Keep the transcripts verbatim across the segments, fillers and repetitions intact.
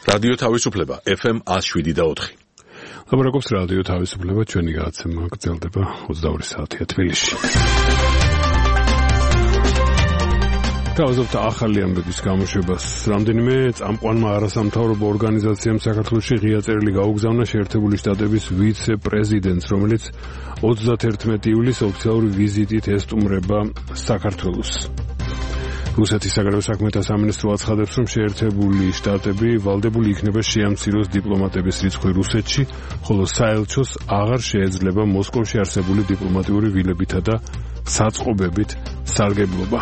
რადიო თავისუფლება ეფ ემ one oh seven და four. ლაბორატორიის რადიო თავისუფლება ჩვენი გადაცემა გრძელდება ოცდაორი საათია თბილისში. თავზობთ ახალი ამბების გამოშვებას. რამდენიმე წამყვანმა არასამთავრობო ორგანიზაციამ საქართველოში ღია წერილი გაუგზავნა შეერთებული შტატების ვიცე-პრეზიდენტს, რომელიც ოცდათერთმეტი ივლისს ოფიციალური ვიზიტით ესტუმრება საქართველოს. რუსეთის საგარეო საქმეთა სამინისტრო აცხადებს, რომ შეერთებული შტატები ვალდებული იქნება შეამციროს დიპლომატების რიცხვი რუსეთში, ხოლო საელჩოს აღარ შეეძლება მოსკოვში არსებული დიპლომატიური ვილებითა და საწყობებით სარგებლობა.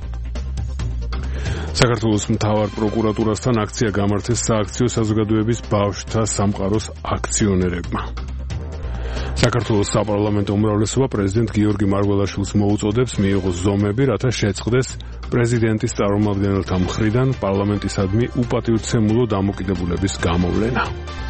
საქართველოს მთავარ პროკურატურასთან აქცია გამართეს სააქციო საზოგადოების ბავშვთა სამყაროს აქციონერებმა. საქართველოს საპარლამენტო უმრავლესობა პრეზიდენტ გიორგი მარგველაშვილს მოუწოდებს მიიღოს ზომები, რათა შეწყდეს პრეზიდენტის წარმომადგენელთა მხრიდან პარლამენტისადმი უპატივცემულო დამოკიდებულების გამოვლენა.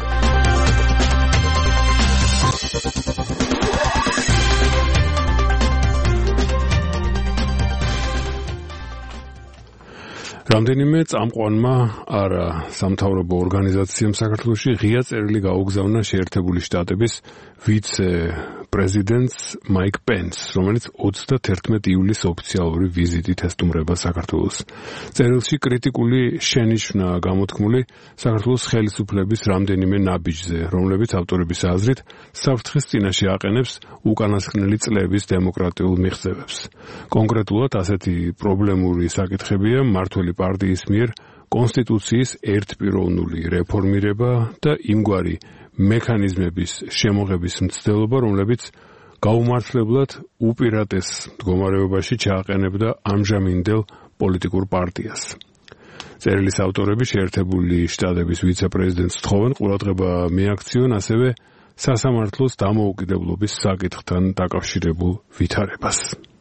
რამდენიმე წამყვანმა არა სამთავრობო ორგანიზაციამ საქართველოში ღია წერილი გაუგზავნა შეერთებული შტატების ვიცე-პრეზიდენტს მაიკ პენსს, რომელიც ოცდათერთმეტი ივლისს ოფიციალური ვიზიტით ესტუმრება საქართველოს. წერილში კრიტიკული შენიშვნა გამოთქმული საქართველოს ხელისუფლების რამდენიმე ნაბიჯზე, რომლებიც ავტორების აზრით საფრთხის წინაშე აყენებს უკანასკნელი წლების დემოკრატიულ მიღწევებს. კონკრეტულად ასეთი პრობლემური საკითხებია მმართველი პარტიის მიერ კონსტიტუციის ერთპიროვნული რეფორმირება და იმგვარი მექანიზმების შემოღების მცდელობა, რომლებიც გაუმართლებლად უპირატეს მდგომარეობაში ჩააყენებდა ამჟამინდელ პოლიტიკურ პარტიას. წერილის ავტორები შეერთებული შტატების ვიცე-პრეზიდენტს თხოვენ ყურადღება მიაქციონ ასევე სასამართლოს დამოუკიდებლობის საკითხთან დაკავშირებულ ვითარებას.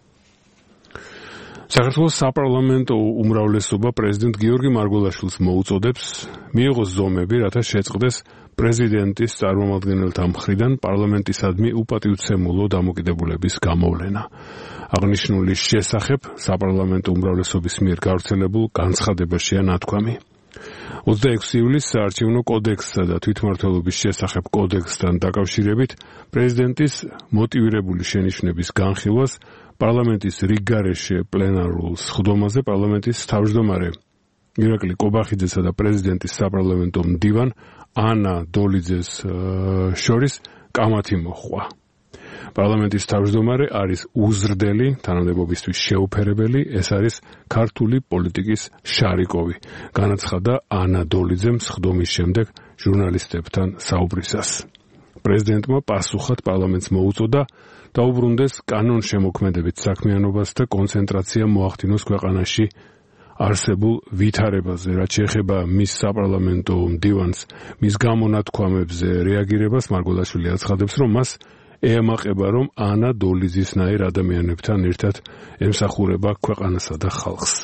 საქართველოს საპარლამენტო უმრავლესობა პრეზიდენტ გიორგი მარგველაშვილს მოუწოდებს მიიღოს ზომები, რათა შეწყდეს პრეზიდენტის წარმომადგენელთა მხრიდან პარლამენტისადმი უპატივცემულო დამოკიდებულების გამოვლენა. აღნიშნული შესახებ საპარლამენტო უმრავლესობის მიერ გავრცელებულ განცხადებაშია ნათქვამი. ოცდაექვსი ივლისს საარჩევნო კოდექსსა და თვითმმართველობის შესახებ კოდექსთან დაკავშირებით პრეზიდენტის მოტივირებული შენიშვნების განხილვას პარლამენტის რიგგარეშე პლენარულ სხდომაზე პარლამენტის თავმჯდომარე ირაკლი კობახიძესა და პრეზიდენტის საპარლამენტო მდივან ანა დოლიძეს შორის კამათი მოჰყვა. პარლამენტის თავმჯდომარე არის უზრდელი, თანამდებობისთვის შეუფერებელი, ეს არის ქართული პოლიტიკის შარიკოვი, განაცხადა ანა დოლიძემ სხდომის შემდეგ ჟურნალისტებთან საუბრისას. პრეზიდენტმა პასუხად პარლამენტს მოუწოდა დაუბრუნდეს კანონშემოქმედებით საქმიანობას და კონცენტრაცია მოახდინოს ქვეყანაში არსებულ ვითარებაზე, რაც შეეხება მის საპარლამენტო მდივანს მის გამონათქვამებზე რეაგირებას, მარგველაშვილი აცხადებს, რომ მას ეამაყება, რომ ანა დოლიძისნაირ ადამიანებთან ერთად ემსახურება ქვეყანასა და ხალხს.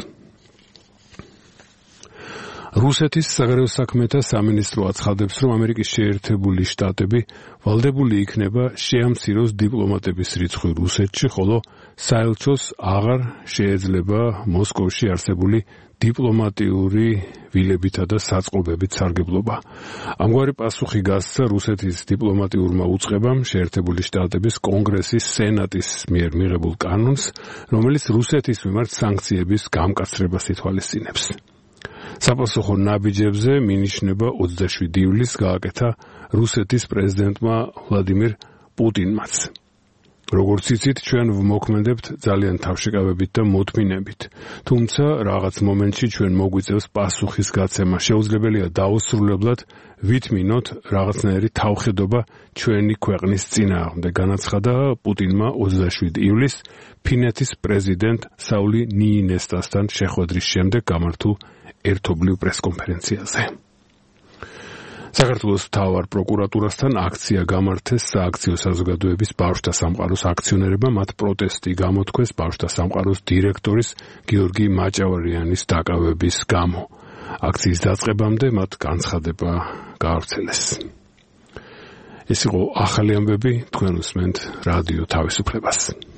რუსეთის საგარეო საქმეთა სამინისტრო აცხადებს, რომ ამერიკის შეერთებული შტატები ვალდებული იქნება შეამციროს დიპლომატების რიცხვი რუსეთში, ხოლო საელჩოს აღარ შეეძლება მოსკოვში არსებული დიპლომატიური ვილებითა და საწყობებით სარგებლობა. ამგვარი პასუხი გასცა რუსეთის დიპლომატიურმა უწყებამ შეერთებული შტატების კონგრესის სენატის მიერ მიღებულ კანონს, რომელიც რუსეთის მიმართ სანქციების გამკაცრებას ითვალისწინებს. საპასუხო ნაბიჯებზე მინიშნება ოცდაშვიდი ივლისს გააკეთა რუსეთის პრეზიდენტმა ვლადიმირ პუტინმაც. როგორც იცით, ჩვენ ვმოქმედებთ ძალიან თავშეკავებით და მოთმინებით. თუმცა რაღაც მომენტში ჩვენ მოგვიწევს პასუხის გაცემა. შეუძლებელია დაუსრულებლად ვითმინოთ რაღაცნაირი თავხედობა ჩვენი ქვეყნის წინააღმდეგ, განაცხადა პუტინმა ოცდაშვიდი ივლისს ფინეთის პრეზიდენტ საული ნიინესტასთან შეხვედრის შემდეგ გამართულ ერთობლივ პრესკონფერენციაზე. საქართველოს მთავარ პროკურატურასთან აქცია გამართეს სააქციო საზოგადოების ბავშვთა სამყაროს აქციონერებმა, მათ პროტესტი გამოთქვეს ბავშვთა სამყაროს დირექტორის გიორგი მაჭავარიანის დაკავების გამო. აქციის დაწყებამდე მათ განცხადება გაავრცელეს. ეს იყო ახალი ამბები, თქვენ უსმენთ რადიო თავისუფლებას.